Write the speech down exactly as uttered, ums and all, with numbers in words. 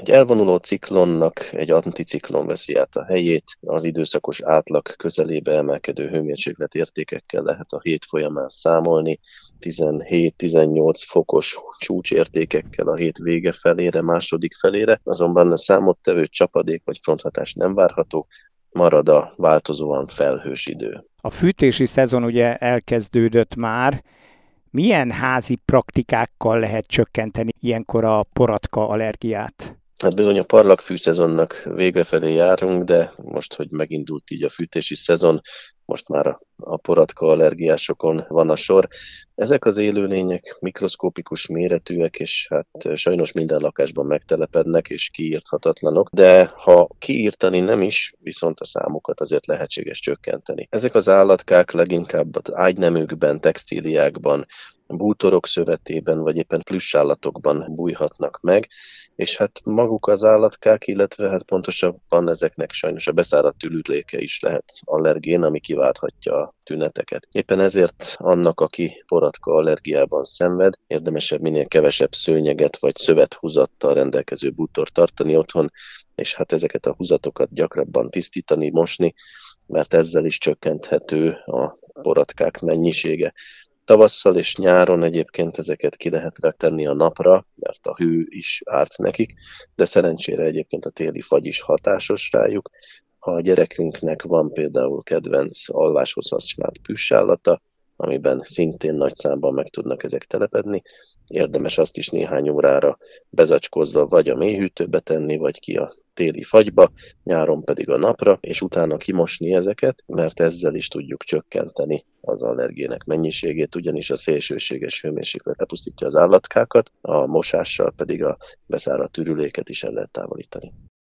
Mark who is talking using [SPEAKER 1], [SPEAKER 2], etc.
[SPEAKER 1] Egy elvonuló ciklonnak egy anticiklon veszi át a helyét, az időszakos átlag közelébe emelkedő hőmérséklet értékekkel lehet a hét folyamán számolni, tizenhét-tizennyolc fokos csúcsértékekkel a hét vége felére, második felére, azonban a számottevő csapadék vagy fronthatás nem várható, marad a változóan felhős idő.
[SPEAKER 2] A fűtési szezon ugye elkezdődött már. Milyen házi praktikákkal lehet csökkenteni ilyenkor a poratka allergiát?
[SPEAKER 1] Hát bizony a parlagfű szezonnak vége felé járunk, de most, hogy megindult így a fűtési szezon, most már a, a poratka allergiásokon van a sor. Ezek az élőlények mikroszkópikus méretűek, és hát sajnos minden lakásban megtelepednek, és kiírthatatlanok, de ha kiírtani nem is, viszont a számukat azért lehetséges csökkenteni. Ezek az állatkák leginkább az ágyneműkben, textíliákban, bútorok szövetében, vagy éppen plüssállatokban bújhatnak meg, és hát maguk az állatkák, illetve hát pontosabban ezeknek sajnos a beszáradt ülütléke is lehet allergén, ami kiválthatja a tüneteket. Éppen ezért annak, aki poratka allergiában szenved, érdemesebb minél kevesebb szőnyeget vagy szövethúzattal rendelkező bútort tartani otthon, és hát ezeket a húzatokat gyakrabban tisztítani, mosni, mert ezzel is csökkenthető a poratkák mennyisége. Tavasszal és nyáron egyébként ezeket ki lehet tenni a napra, mert a hő is árt nekik, de szerencsére egyébként a téli fagy is hatásos rájuk. Ha a gyerekünknek van például kedvenc alváshoz használt plüssállata, amiben szintén nagy számban meg tudnak ezek telepedni, érdemes azt is néhány órára bezacskózva vagy a mélyhűtőbe tenni, vagy ki a téli fagyba, nyáron pedig a napra, és utána kimosni ezeket, mert ezzel is tudjuk csökkenteni az allergének mennyiségét, ugyanis a szélsőséges hőmérséklet lepusztítja az állatkákat, a mosással pedig a beszáradt ürüléket is el lehet távolítani.